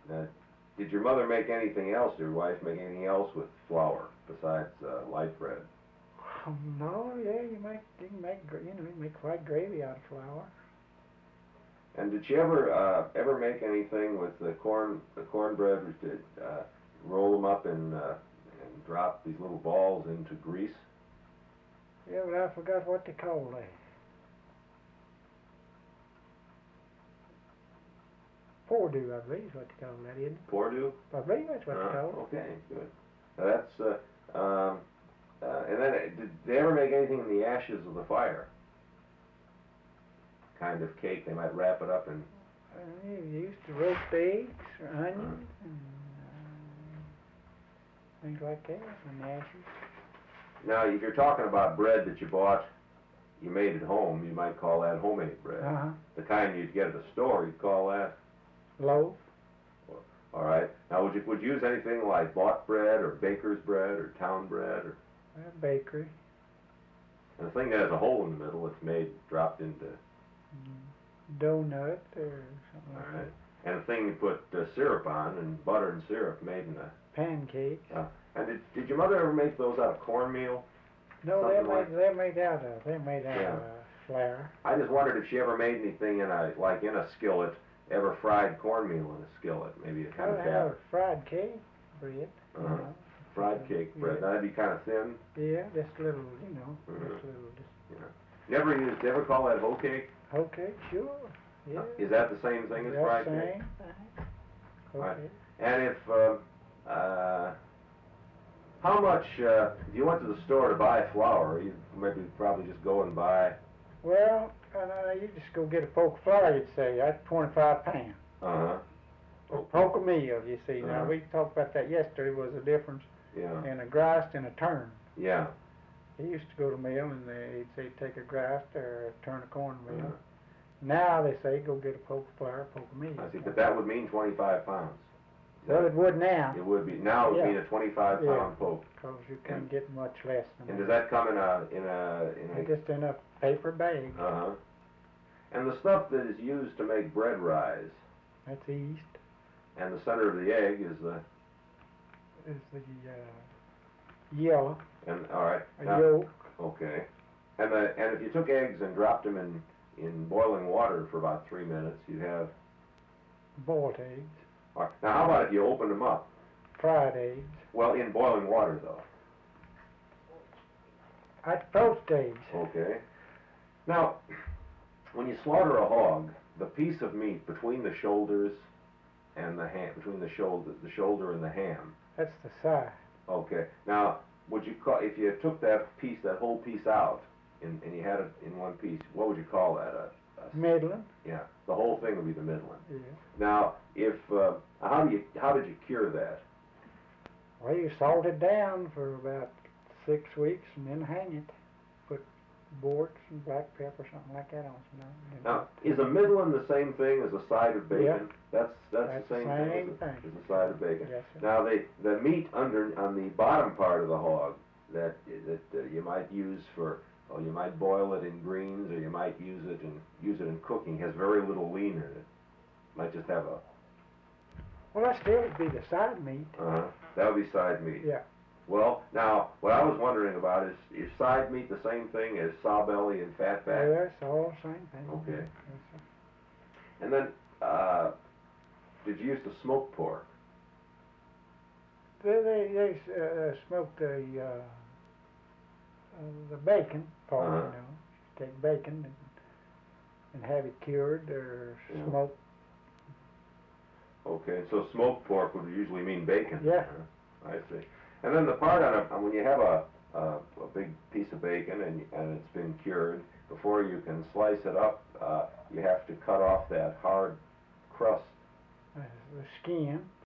Did your mother make anything else, your wife make anything else with flour besides light bread? No, yeah, you can make you make white gravy out of flour. And did you ever make anything with the cornbread? Did roll them up and drop these little balls into grease? Yeah, but I forgot what they call that. Pordu, I believe is what they call that, isn't it? Pordu? I believe that's what they call it. Okay, good. Now that's and then did they ever make anything in the ashes of the fire? Kind of cake. They might wrap it up in. You used to roast eggs or onions and things like that, and ashes. Now, if you're talking about bread that you bought, you made at home, you might call that homemade bread. The kind you'd get at a store, you'd call that loaf. All right. Now, would you use anything like bought bread or baker's bread or town bread or? Bakery. And the thing that has a hole in the middle, it's made dropped into. Donut or something like that. And the thing you put syrup on, and butter and syrup made in a pancake. And did your mother ever make those out of cornmeal? No, they're made out of flour. I just wondered if she ever made anything in a skillet, ever fried cornmeal in a skillet, maybe a kind of batter. Fried cake bread. Fried cake bread. Now, that'd be kind of thin. Yeah, just a little, just a little. You ever call that hoe cake? Hoe cake, sure. Yeah. Is that the same thing as fried cake? Same thing. Right. And if how much if you went to the store to buy flour, you probably just go and buy. Well, you just go get a poke of flour. You'd say that's 25 pounds. A poke of meal, you see. Now we talked about that yesterday. Was the difference in a grist and a turn. Yeah. He used to go to mill and they'd say take a grist or a turn of cornmeal. Now they say go get a poke of flour, a poke of meal. I see, but that would mean 25 pounds. Well, it would now. It would be now. It would mean a 25-pound poke. Because you can't get much less than that. And does that come in a just in a paper bag? And the stuff that is used to make bread rise. That's yeast. And the center of the egg is the. Yellow. And all right. Yolk. Okay. And if you took eggs and dropped them in boiling water for about 3 minutes, you'd have. Boiled eggs. All right. Now, how about if you opened them up? Fried eggs. Well, in boiling water, though. I'd poached eggs. Okay. Now, when you slaughter a hog, the piece of meat between the shoulders and the ham, between the shoulder and the ham. That's the side. Okay. Now, would you call if you took that whole piece out, and you had it in one piece? What would you call that? Middling. Yeah. The whole thing would be the middling. Yeah. Now, how did you cure that? Well, you salt it down for about 6 weeks and then hang it. Put borks and black pepper, something like that on it. Now, is a middling the same thing as a side of bacon? Yeah. That's the same thing as a side of bacon. Yes, sir. Now, the meat on the bottom part of the hog that you might use for, you might boil it in greens, or you might use it in cooking, has very little lean in it. Might just have a. Well, that still would be the side meat. That would be side meat. Yeah. Well, now, what I was wondering about is side meat the same thing as saw belly and fat back? Yeah, it's all the same thing. Okay. Yes, sir. And then, did you use the smoked pork? They smoked the bacon part, Take bacon and have it cured or smoked. Okay, so smoked pork would usually mean bacon. Yeah. I see. And then the part when you have a big piece of bacon and it's been cured, before you can slice it up, you have to cut off that hard crust. The skin.